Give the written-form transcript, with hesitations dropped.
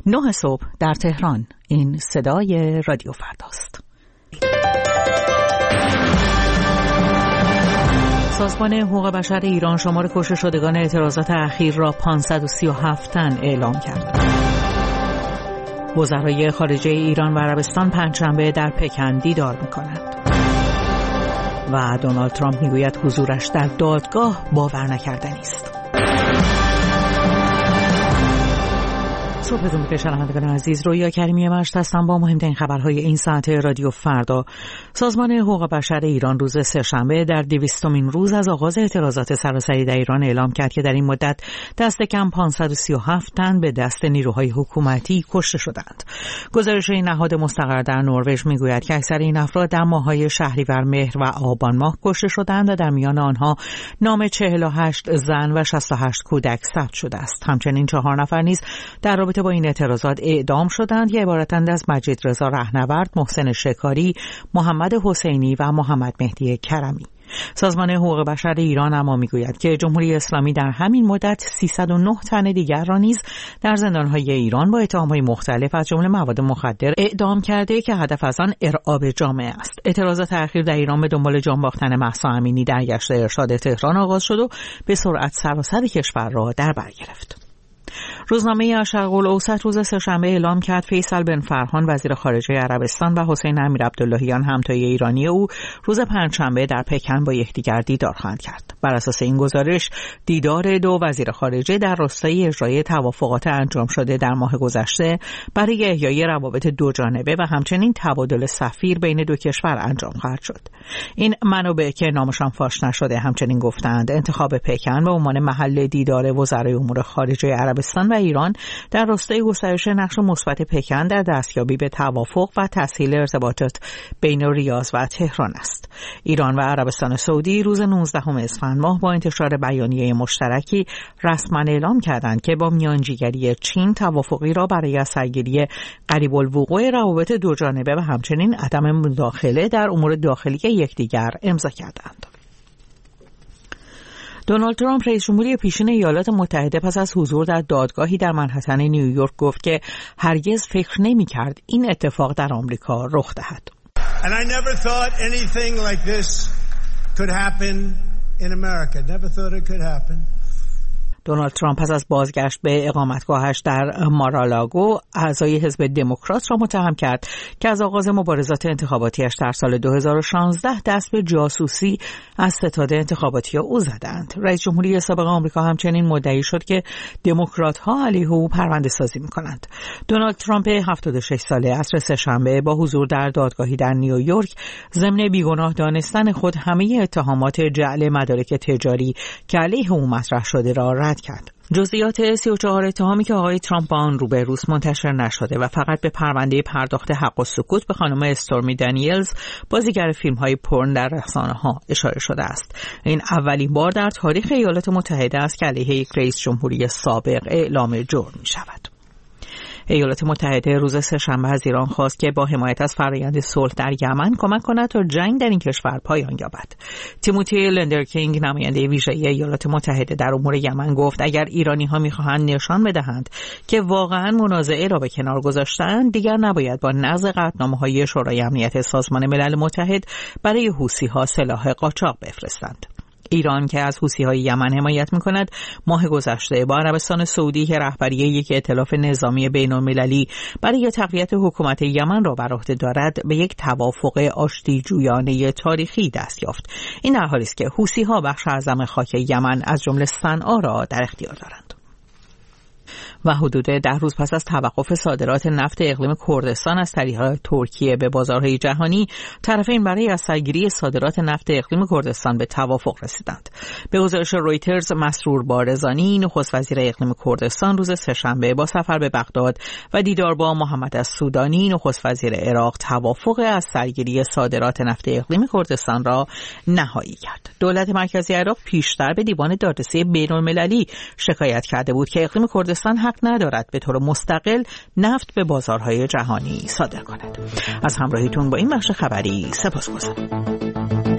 9 صبح در تهران. این صدای رادیو فرداست. سازمان حقوق بشر ایران شمار کشته شدگان اعتراضات اخیر را 537 تن اعلام کرد. وزرای خارجه ایران و عربستان پنجشنبه در پکن دیدار می‌کنند. و دونالد ترامپ میگوید حضورش در دادگاه باور نکردنی است. صبحتون بخیر شنوندگان عزیز، رویا کریمی مشت هستم با مهمترین خبرهای این ساعت رادیو فردا. سازمان حقوق بشر ایران روز سه‌شنبه در 200مین روز از آغاز اعتراضات سراسری در ایران اعلام کرد که در این مدت دست کم 537 تن به دست نیروهای حکومتی کشته شدند. گزارش این نهاد مستقر در نروژ میگوید که اکثر این افراد در ماه‌های شهریور، مهر و آبان ماه کشته شدند و در میان آنها نام 48 زن و 68 کودک ثبت شده است. همچنین 4 نفر نیز در رابطه با این اعتراضات اعدام شدند که عبارتند از مجید رضا رهنورد، محسن شکاری، محمد حسینی و محمد مهدی کرمی. سازمان حقوق بشر ایران اما میگوید که جمهوری اسلامی در همین مدت 309 تن دیگر را نیز در زندانهای ایران با اتهامهای مختلف از جمله مواد مخدر اعدام کرده که هدف از آن ارعاب جامعه است. اعتراضات اخیر در ایران به دنبال جان باختن مهسا امینی در گشت ارشاد تهران آغاز شد و به سرعت سراسر کشور را در بر گرفت. روزنامه الشرق الاوسط روز سه‌شنبه اعلام کرد فیصل بن فرحان وزیر خارجه عربستان و حسین امیر عبداللهیان همتای ایرانی او روز پنجشنبه در پکن با یکدیگر دیدار خواهند کرد. بر اساس این گزارش دیدار دو وزیر خارجه در راستای اجرای توافقات انجام شده در ماه گذشته برای احیای روابط دو جانبه و همچنین تبادل سفیر بین دو کشور انجام خواهد شد. این منابع که نامشان فاش نشده همچنین گفتند انتخاب پکن به عنوان محل دیدار وزرای امور خارجه عربستان و ایران در راستای گسترش نقش مثبت پکن در دستیابی به توافق و تسهیل ارتباطات بین ریاض و تهران است. ایران و عربستان سعودی روز 19 اسفند ماه با انتشار بیانیه مشترکی رسما اعلام کردند که با میانجیگری چین توافقی را برای از سرگیری قریب الوقوع روابط دو جانبه و همچنین عدم مداخله در امور داخلی یکدیگر امضا کردند. دونالد ترامپ رئیس جمهوری پیشین ایالات متحده پس از حضور در دادگاهی در منهتن نیویورک گفت که هرگز فکر نمی‌کرد این اتفاق در آمریکا رخ دهد. And I never thought anything like this could happen in America. Never thought it could happen. دونالد ترامپ پس از بازگشت به اقامتگاهش در مارالاگو اعضای حزب دموکرات را متهم کرد که از آغاز مبارزات انتخاباتیش در سال 2016 دست به جاسوسی از ستاد انتخاباتی او زدند. رئیس جمهوری سابق آمریکا همچنین مدعی شد که دموکرات‌ها علیه او پرونده سازی می‌کنند. دونالد ترامپ 76 ساله عصر سه‌شنبه با حضور در دادگاهی در نیویورک ضمن بیگناه دانستن خود همه اتهامات جعل مدارک تجاری که علیه او مطرح شده را رد کرد. جزئیات 34 اتهامی که آقای ترامپ با آن روبروست منتشر نشده و فقط به پرونده پرداخت حق و سکوت به خانم استورمی دنیلز بازیگر فیلم‌های پورن در رسانه‌ها اشاره شده است. این اولین بار در تاریخ ایالات متحده است که علیه یک رئیس جمهوری سابق اعلام جرم می‌شود. ایالات متحده روز سه‌شنبه از ایران خواست که با حمایت از فرآیند صلح در یمن کمک کند تا جنگ در این کشور پایان یابد. تیموتی لندرکینگ نماینده ویژه ایالات متحده در امور یمن گفت اگر ایرانی‌ها می‌خواهند نشان بدهند که واقعاً منازعه را به کنار گذاشتند، دیگر نباید با نقض قطعنامه‌های شورای امنیت سازمان ملل متحد برای حوثی‌ها سلاح قاچاق بفرستند. ایران که از حوثی‌های یمن حمایت می‌کند، ماه گذشته با عربستان سعودی که رهبری یک ائتلاف نظامی بین‌المللی برای تقویت حکومت یمن را بر عهده دارد، به یک توافق آشتی‌جویانه تاریخی دست یافت. این در حالی است که حوثی‌ها بخش اعظم خاک یمن از جمله صنعا را در اختیار دارند. و حدود 10 روز پس از توقف صادرات نفت اقلیم کردستان از طریق ترکیه به بازارهای جهانی، طرفین برای از سرگیری صادرات نفت اقلیم کردستان به توافق رسیدند. به گزارش رویترز، مسرور بارزانی نخست وزیر اقلیم کردستان روز سه‌شنبه با سفر به بغداد و دیدار با محمد السودانی نخست وزیر عراق توافق از سرگیری صادرات نفت اقلیم کردستان را نهایی کرد. دولت مرکزی عراق پیشتر به دیوان دادرسی بین‌المللی شکایت کرده بود که اقلیم کردستان حق ندارد به طور مستقل نفت به بازارهای جهانی صادر کند. از همراهیتون با این بخش خبری سپاسگزارم.